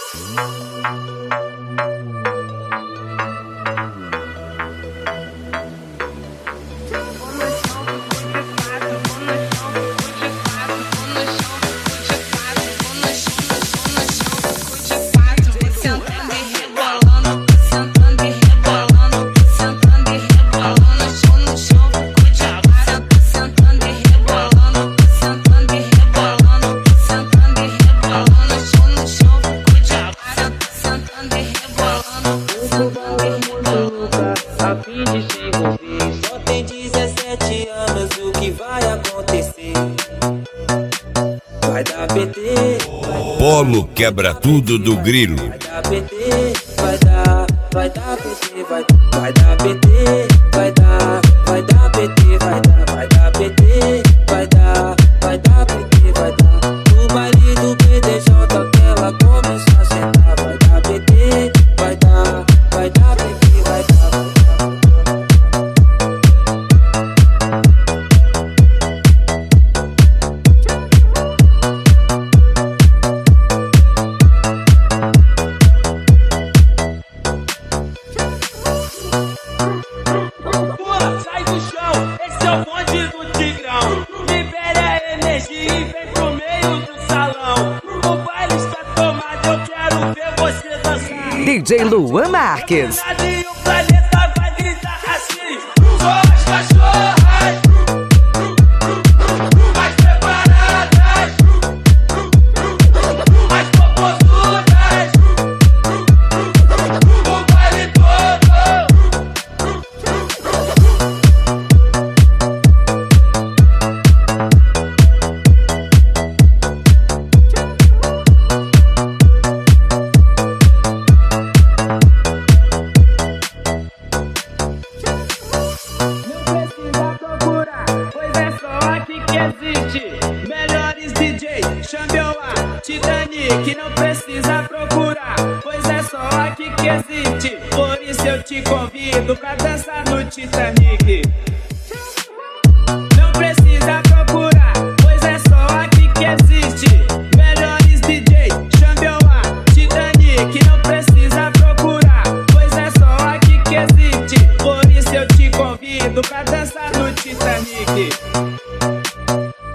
Só tem 17 anos, o que vai acontecer? Vai dar PT. Polo quebra tudo do Grilo. Vai dar PT, vai dar PT, vai dar PT, vai dar PT, vai dar PT, vai dar PT, vai dar. No baile do PDJ que ela começa a sentar, vai dar PT, vai dar PT, vai dar. Sai do chão, esse é o bonde do Tigrão. Libere a energia e vem pro meio do salão. O baile está tomado, eu quero ver você dançar. DJ Luan Marques. E o planeta vai gritar assim: só as cachorras mais preparadas, mais popozudas, o baile todo. Melhores DJ, Xambioá, Titanic, não precisa procurar, pois é só aqui que existe. Por isso eu te convido pra dançar no Titanic. Não precisa procurar.